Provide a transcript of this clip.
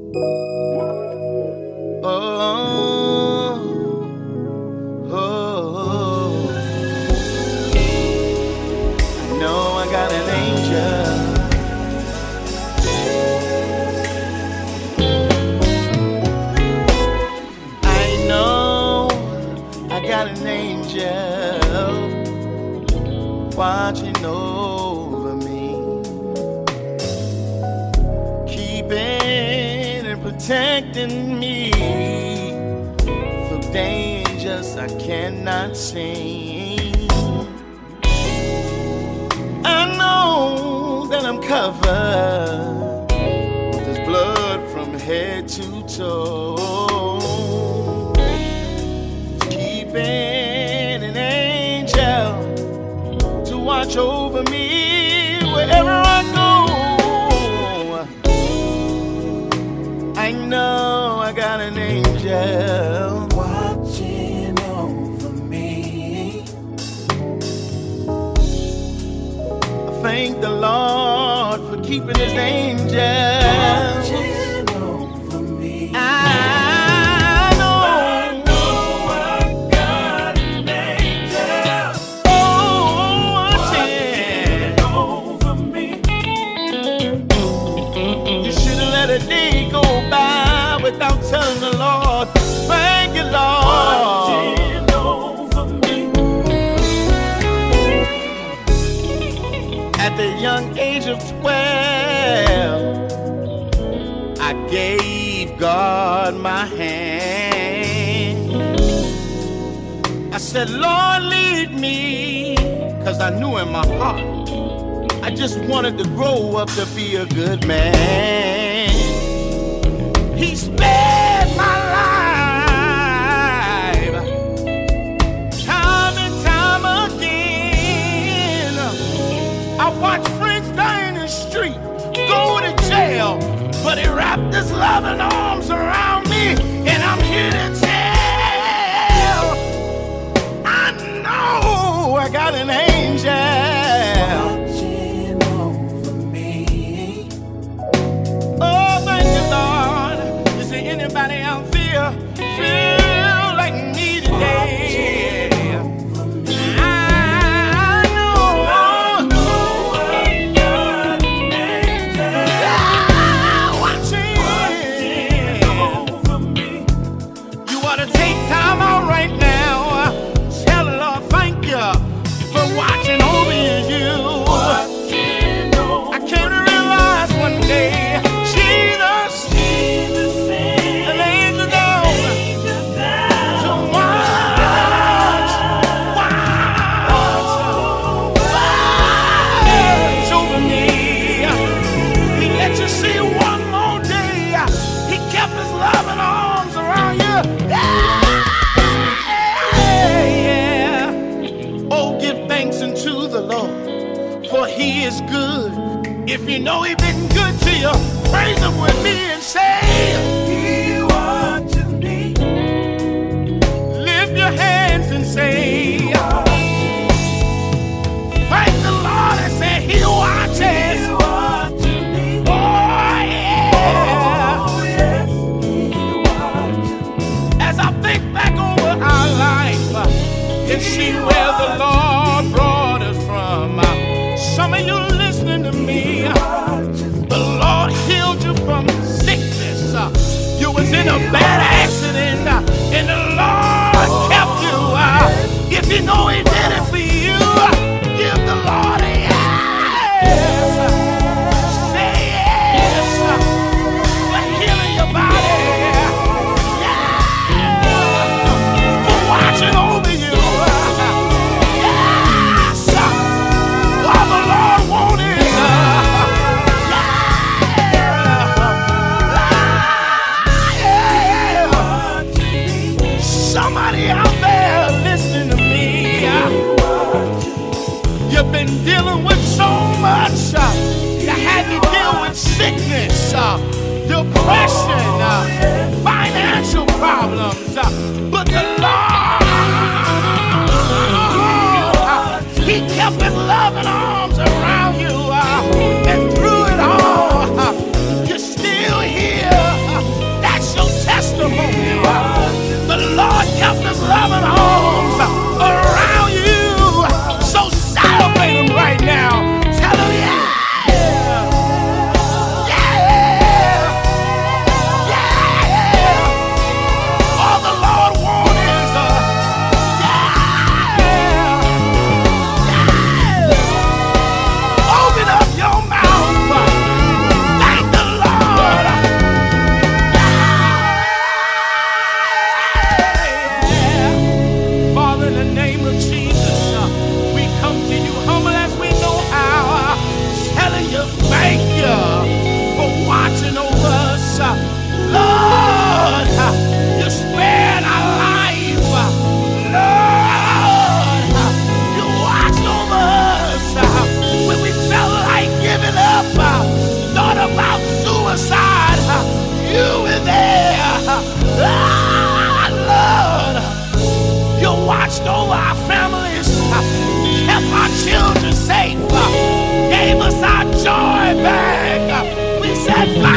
Oh, oh, I know I got an angel. I know I got an angel watching over me, keeping and protecting me through dangers I cannot see. I know that I'm covered with His blood from head to toe. He's keeping an angel to watch over me wherever I go. I know I got an angel watching over me. I thank the Lord for keeping His angels watching over me. I know I got an angel watching over me. You shouldn't let a day go by without telling the Lord, thank you, Lord. Watching over me. At the young age of 12, I gave God my hand. I said, Lord, lead me, 'cause I knew in my heart I just wanted to grow up to be a good man. He spared my life time and time again. I watched friends die in the street, go to jail, but He wrapped His loving arms around me, and I'm here to tell, I know I got an angel watching over me. Oh, thank you, Lord. Is there anybody out there feel like me today? I know I got an angel watching over me. You ought to take time out right now. Tell the Lord thank you for watching over you. I came to realize one day, Jesus sent an angel down to watch over me. He let you see one more day. He kept His loving arms around you. Yeah. Oh, give thanks unto the Lord, for He is good. If you know He's been good to you, praise Him with me and say, He watches me. Lift your hands and say, thank the Lord and say, He watches. He watches me. Oh, yeah. Oh, yes. He watches. As I think back over our life and see where the Lord brought us from, some of you listening to me, the Lord healed you from sickness. You was in a bad accident, and the Lord kept you. that